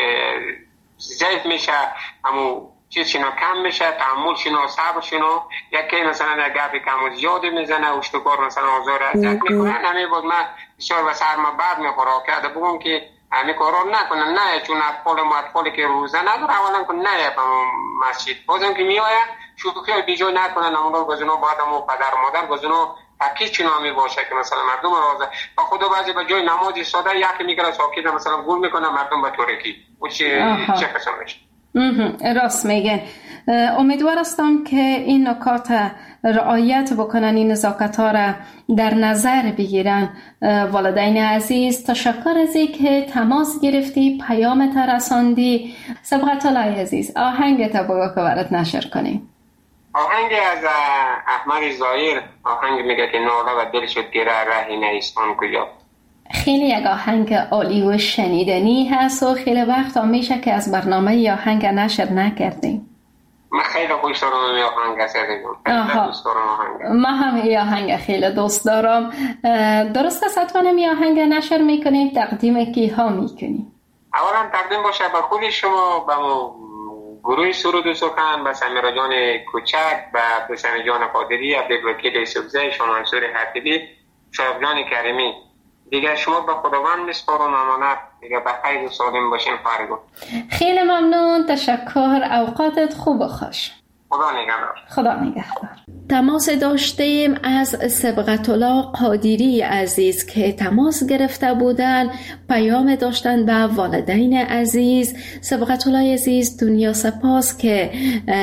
Speaker 10: ضعیف میشه، همون چیزشون کم میشه، تعامل شنو صبر شنو یکی مثلا گپی کم زیاده میزنه اشتبار مثلا آزار اذیت میکنه، همین بود من بسیار به سر ما بعد میخوره که بگم که همین کارا نکنن، نه چون اطفالی که روزه نداره اولا کن نه به مسجد بازم که میآید شوخی بیجای نکنن، اون گزینو بعدم پدر مادر گزینو تاکید چنامی باشه که مثلا مردم راضی با خدا بعضی به جای نماز ساده یکی میگیره ساکت مثلا گول میکنه مردم به ترکی و چه قسم میشه.
Speaker 2: راست میگن. امیدوار هستم که این نکات رعایت بکنن، این نزاکت ها را در نظر بگیرن. والدین عزیز تشکر از اینکه تماس گرفتی، پیام تا رساندی. سبقت الله عزیز آهنگ تا بگو که برات نشر کنیم.
Speaker 10: آهنگ از احمد ظاهر، آهنگ میگه که ناله و دل شد گره رهی نیستان کجا. خیلی
Speaker 2: یک آهنگ عالی و شنیدنی هست و خیلی وقت میشه که از برنامه ی آهنگ نشر نکردیم.
Speaker 10: من خیلی خوش دارم این آهنگ دوست دارم آهنگ.
Speaker 2: من هم این آهنگ خیلی دوست دارم. درست است حتما این آهنگ نشر میکنیم، تقدیم کی ها میکنیم؟
Speaker 10: اولا تقدیم باشه به خود شما، به گروه سرود و سخن، به سمیرا جان کوچک، به حسین جان قادری، عبدالوکیل سبزه، شما منصور حبیبی، شایب جان کریمی. دیگه شما به خداوند میسپارم امانت، دیگه به خیر و سالم باشین فرگو.
Speaker 2: خیلی ممنون، تشکر، اوقاتت خوب و خوش.
Speaker 10: خدا نگهدار.
Speaker 2: خدا نگهدار. تماس داشتیم از سبقت الله قادری عزیز که تماس گرفته بودن، پیام داشتن به والدین عزیز. سبقت الله عزیز دنیا سپاس که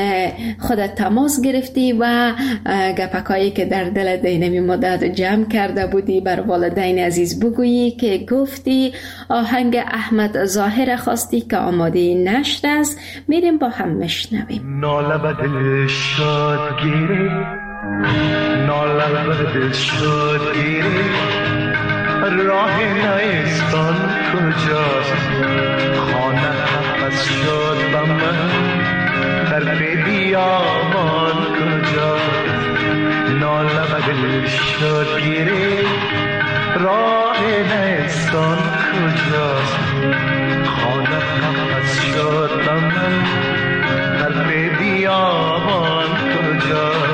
Speaker 2: خودت تماس گرفتی و گپکایی که در دل دینمی مدت جمع کرده بودی بر والدین عزیز بگویی که گفتی آهنگ احمد ظاهر خواستی که آماده نشر است. میریم با هم مشنویم.
Speaker 4: ناله به دل شد گیری، ناله به دل شد گیری، راه نیستان کجاست، خانه پس شد به من، در بیابان کجاست. ناله به دل شد گیری، راه نیستان کجاست، خانه پس شد به من، در بیابان کجاست.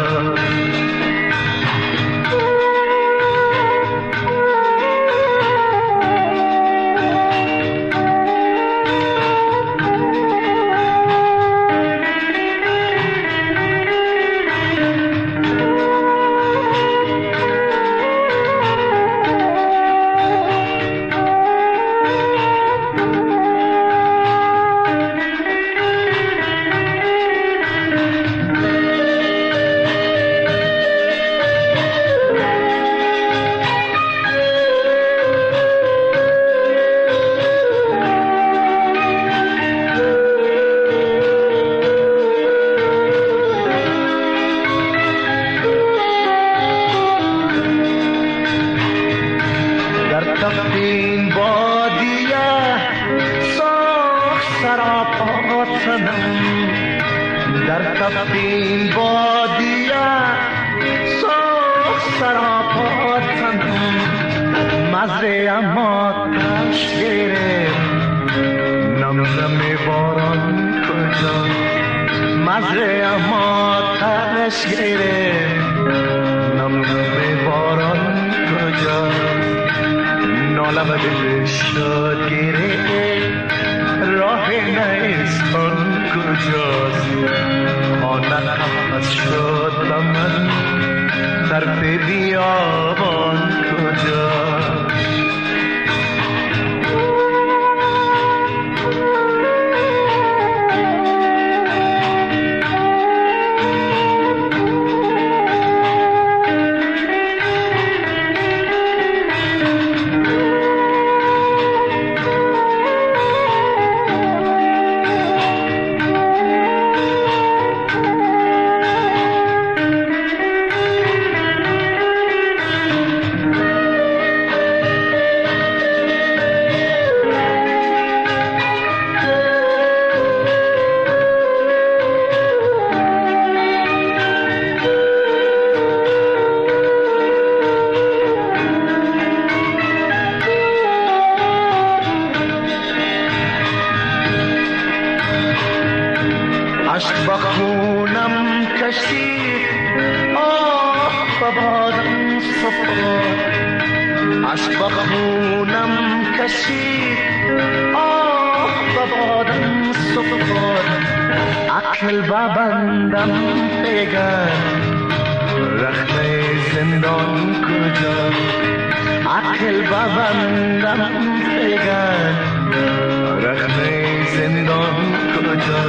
Speaker 4: زنم در تف این بادیه صاف سراپا تنم مزه اما تش گرفت نم باران کجا مزه اما تش گرفت نم باران کجا نالم دل شاد گرفت راه نیستان کجاست خانه از شد و من در بیابان کجاست عشق با خونم کشید آه ببادم سفر عشق با خونم کشید آه ببادم سفر عقل ببندم بگر رخنه زندان کجا عقل ببندم بگر رخنه زندان کجا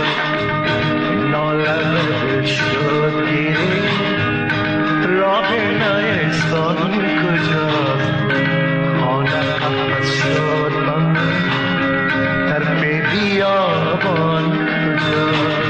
Speaker 4: نالم شد گیری راه نیستان کجاست خانه قفص شد من در بیابان کجاست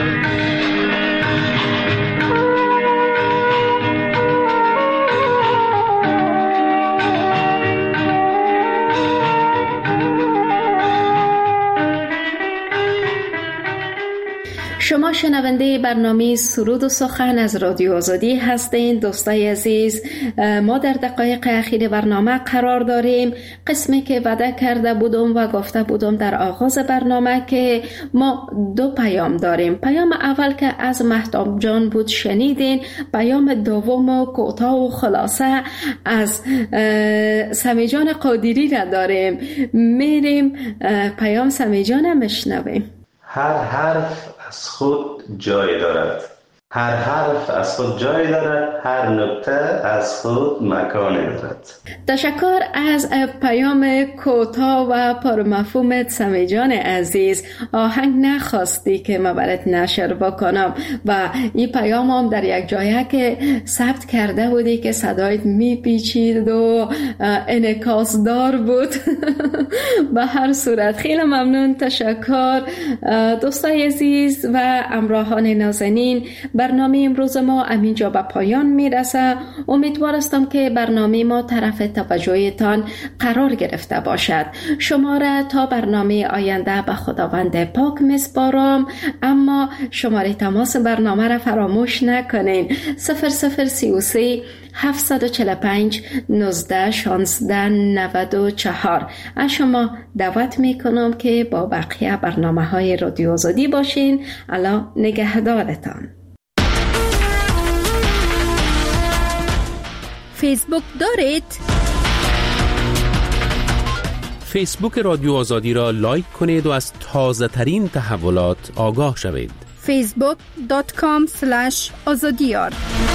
Speaker 2: شما شنونده برنامه سرود و سخن از رادیو آزادی هستین. دوستای عزیز، ما در دقایق اخیر برنامه قرار داریم. قسمی که وعده کرده بودم و گفته بودم در آغاز برنامه که ما 2 پیام داریم. پیام اول که از مهتاب جان بود شنیدین. پیام دوم و کوتاه و خلاصه از سمی جان قادری را داریم. میریم پیام سمی جان مشنویم.
Speaker 11: هر حرف از خود جای دارد، هر حرف از خود جای دارد، هر نکته از خود مکان دارد.
Speaker 2: تشکر از پیام کوتاه و پرمفهومت سمی جان عزیز. آهنگ نخواستی که ما برات نشر بکنم و این پیام هم در یک جایه که ثبت کرده بودی که صدایت میپیچید و انعکاس دار بود. به هر صورت خیلی ممنون، تشکر. دوستای عزیز و همراهان نازنین، برنامه امروز ما همینجا به پایان میرسه. امیدوار هستم که برنامه ما طرف توجهتان قرار گرفته باشد. شما را تا برنامه آینده به خداوند پاک میسپارم، اما شماره تماس برنامه را فراموش نکنین. 0033 745 19 16 94. از شما دعوت میکنم که با بقیه برنامه های رادیو آزادی باشین. الله نگهدارتان.
Speaker 12: فیسبوک دارید؟
Speaker 1: فیسبوک رادیو آزادی را لایک کنید و از تازه ترین تحولات آگاه شوید.
Speaker 12: facebook.com/azadiyar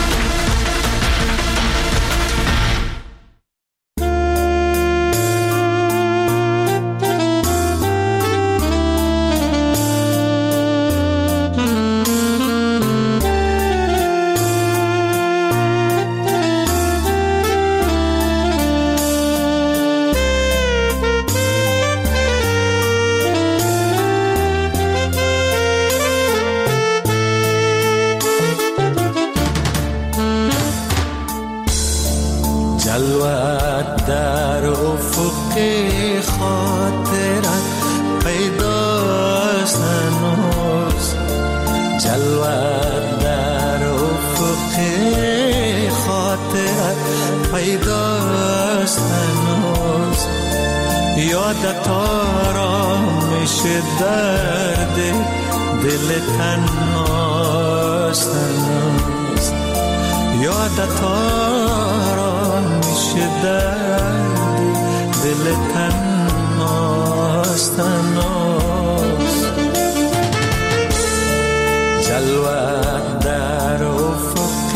Speaker 6: جلوت در افق خاطرت پیداست هنوز یادت آرامش درد دل تنهاست هنوز. یادت آرامش درد دل تنهاست هنوز. جلوت در افق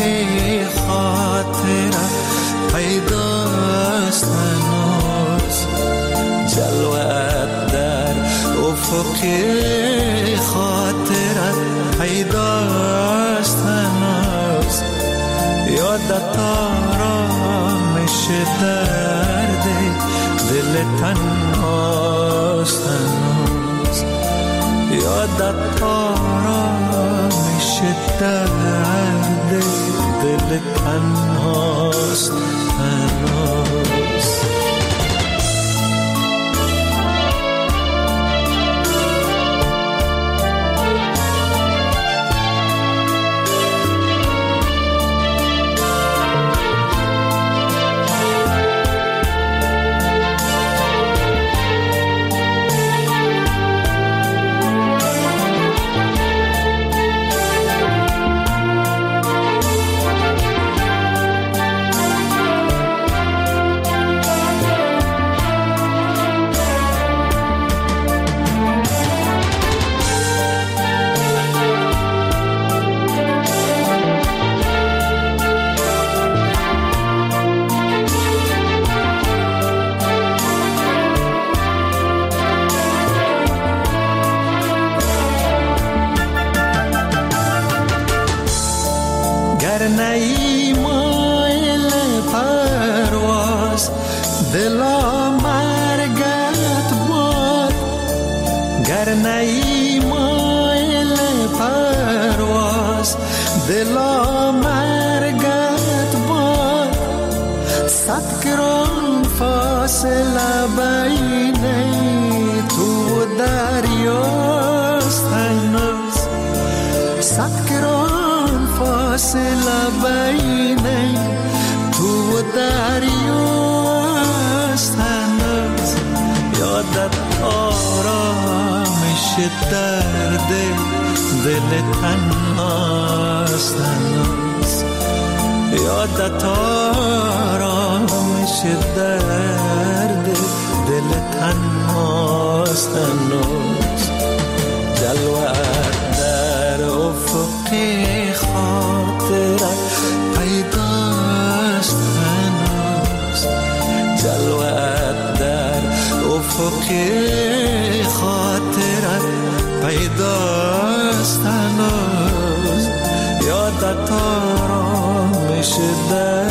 Speaker 6: خاطرت پیداست هنوز. جلوت در افق خاطرت پیداست هنوز. یادت آرامش درد دل تنهاست هنوز. یادت آرامش درد دل تنهاست هنوز. دلا مرگت باد. صد گران فاصله بین تو و دریاست هنوز. صد گران فاصله بین تو و دریاست هنوز. یادت آرامش درد دل تنهاست هنوز. یادت آرامش درد دل تنهاست هنوز. جلوت در افق خاطرت پیداست هنوز. جلوت در افق خاطرت پیداست هنوز. یادت آرامش درد